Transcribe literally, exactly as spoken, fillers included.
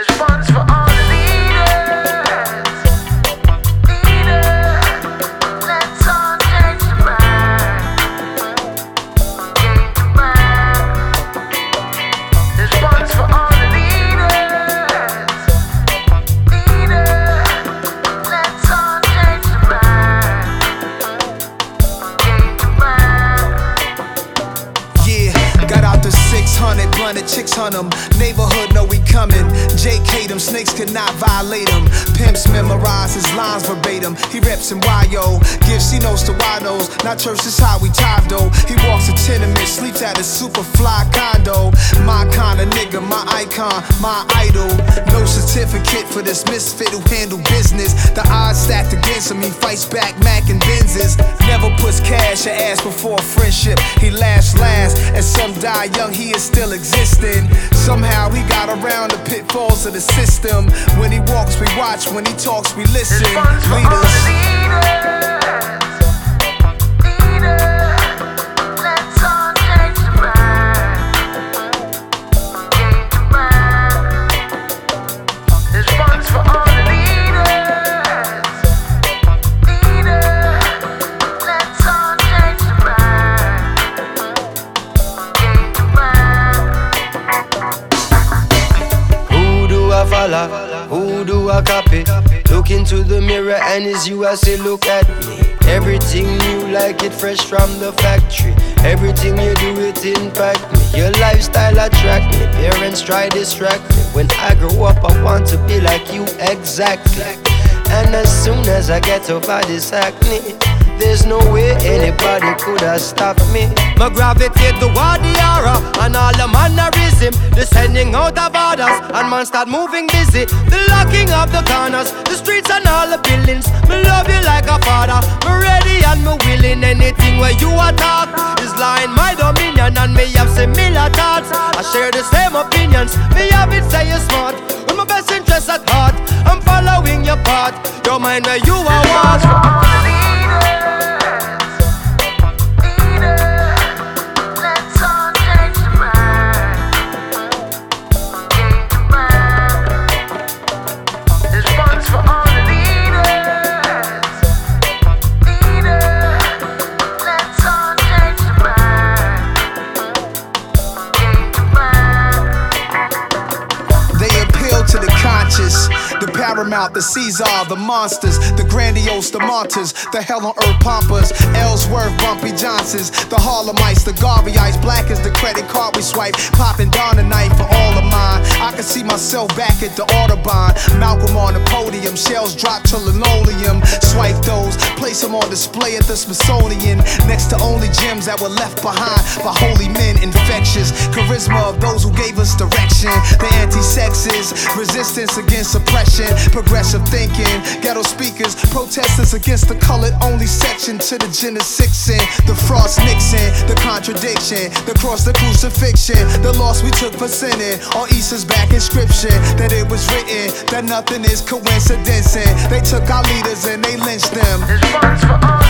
This one's for all the leaders. Leaders, let's all change the mind. Change the mind. This one's for all the leaders. Leaders, let's all change the mind. Change the mind. Yeah, got out the six hundred, blunted chicks on them. Neighborhood know we coming. J K them snakes could not violate him. Pimps memorize his lines verbatim. He reps in Y O, gives C notes to Winos. Not church, is how we tithe though. He walks a tenement, sleeps at a super fly condo. My kind of nigga, my icon, my idol. No certificate for this misfit who handle business. The odds stacked against him, he fights back, Mac and Benzes. Never puts cash or ass before a friendship. He laughs last, and some die young, he is still existing. Somehow he got around the pitfalls of the system. When he walks, we watch. When he talks, we listen. This one's for all the leaders. Leaders, let's all change the mind. Change the mind. This one's for all the leaders. Leaders, let's all change the mind. Change the mind. Who do I follow? Who do I copy? Look into the mirror and it's you I say look at me. Everything new like it fresh from the factory. Everything you do it impact me. Your lifestyle attract me. Parents try distract me. When I grow up I want to be like you exactly. And as soon as I get over this acne, there's no way anybody could have stopped me. My gravitate toward the aura and all the mannerism, the sending out of orders, and man start moving busy. The locking of the corners, the streets and all the buildings. Me love you like a father, me ready and me willing. Anything where you attack is lying my dominion, and me have similar thoughts. I share the same opinions. Me have it say you're smart, with my best interest at heart. I'm following your path, your mind where you are This one's for walk. all the leaders. Let's all change the mind. Change the mind. This one's for all the leaders. Leaders, let's all change the mind. Change the mind. They appeal to the conscious, the paramount, the Caesar, the monsters, the grandiose, the martyrs, the hell on earth pompers, Ellsworth, Bumpy Johnsons, the Harlemites, the Garveyites, black as the credit card we swipe, popping down the night for all of mine. I can see myself back at the Audubon, Malcolm on the podium, shells drop to linoleum, swipe those, place them on display at the Smithsonian, next to only gems that were left behind by holy men, infectious, charisma of those who gave us direction, the anti-sexes, resistance against oppression, progressive thinking, ghetto speakers, protesters against the colored only section, to the Jenna Sixen, the Frost Nixon, the contradiction, the cross, the crucifixion, the loss we took for sinning, on Easter's back inscription, that it was written, that nothing is coincidence, they took our leaders and they lynched them. This one's for all